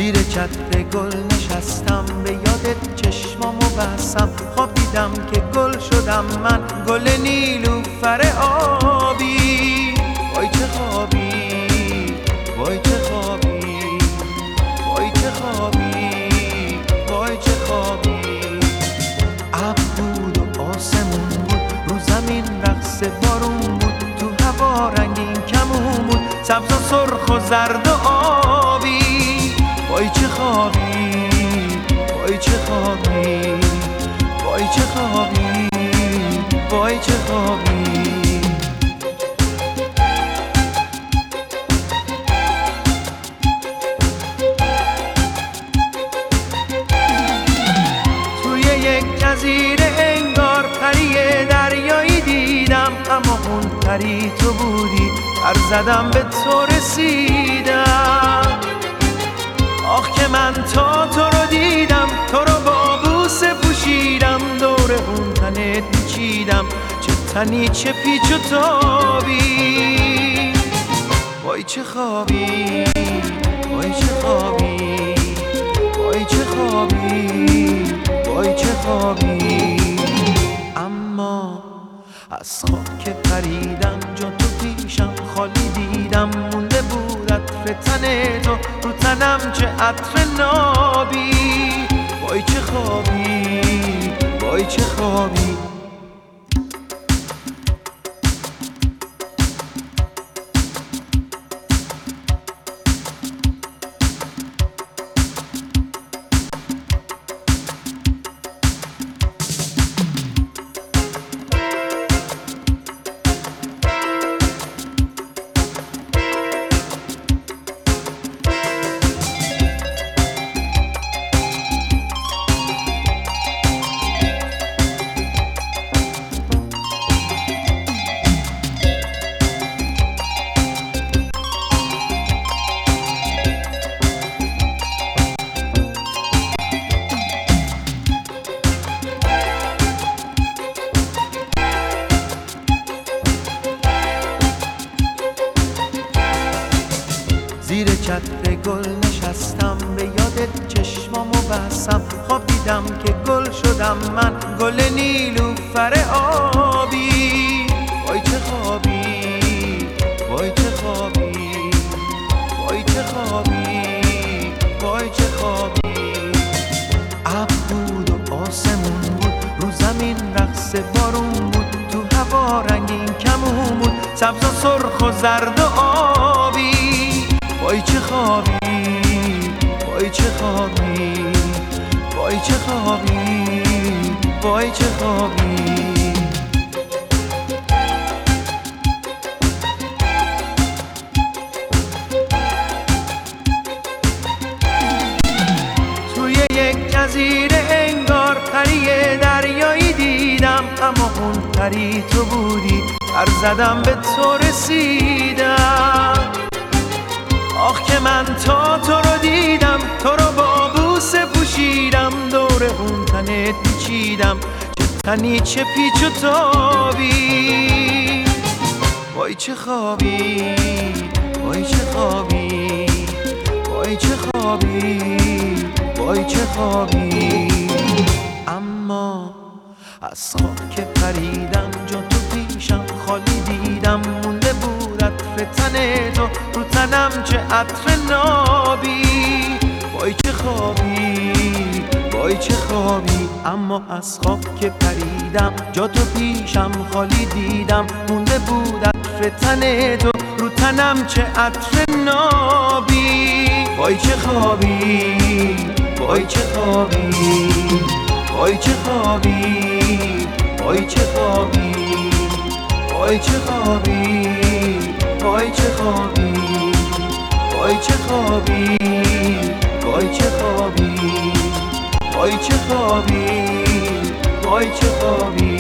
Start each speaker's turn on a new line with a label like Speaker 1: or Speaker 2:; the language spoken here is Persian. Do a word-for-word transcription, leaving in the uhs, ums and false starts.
Speaker 1: زیر چتر گل نشستم، به یادت چشمامو بستم. خواب دیدم که گل شدم من، گل نیلوفر آبی. وای چه خوابی، وای چه خوابی، وای چه خوابی، وای چه خوابی. ابر بود و آسمون بود، رو زمین رقص بارون بود، تو هوا رنگین کمون بود، سبز و سرخ و زرد و آبی. وای چه خوابی، وای چه خوابی، وای چه خوابی، وای چه خوابی. توی یک جزیره انگار پری دریایی دیدم، اما اون پری تو بودی، پر زدم به تو رسیدم. آخ که من تا تو رو دیدم، تو رو با بوسه پوشیدم، دور اون تنت میچیدم، چه تنی چه پیچ و تابی. وای چه خوابی، وای چه خوابی، وای چه خوابی، وای چه خوابی. اما از خواب که پریدم، جا تو پیشم خالی دیدم، مونده بود عطر تن تو، رو تنم چه عطر نابی. وای چه خوابی، وای چه خوابی. زیر چتر گل نشستم، به یادت چشمامو بستم. خواب دیدم که گل شدم من، گل نیلوفر آبی. وای چه خوابی، وای چه خوابی، وای چه خوابی، وای چه خوابی. ابر بود و آسمون بود، رو زمین رقص بارون بود، تو هوا رنگین کمون بود، سبز و سرخ و زرد و آبی. وای چه خوابی، وای چه خوابی، وای چه خوابی، وای چه خوابی. توی یک جزیره انگار پری دریایی دیدم، اما اون پری تو بودی، پر زدم به تو رسیدم. آخ که من تا تو رو دیدم، تو رو با بوسه پوشیدم، دور اون تنت میچیدم، چه تنی چه پیچ و تابی. وای چه خوابی، وای چه خوابی، وای چه خوابی، وای چه خوابی. اما از خواب که پریدم، جا تو پیشم خالی دیدم، مونده بود عطر تن تو، رو تنم چه عطر نابی. وای چه خوابی، وای چه خوابی. اما از خواب که پریدم، جا تو پیشم خالی دیدم، مونده بود عطر تن تو، رو تنم چه عطر نابی. وای چه خوابی، وای چه خوابی، وای چه خوابی، وای چه خوابی، وای چه خوابی، وای چه خوابی، وای چه خوابی، وای چه خوابی، وای چه خوابی، وای چه خوابی.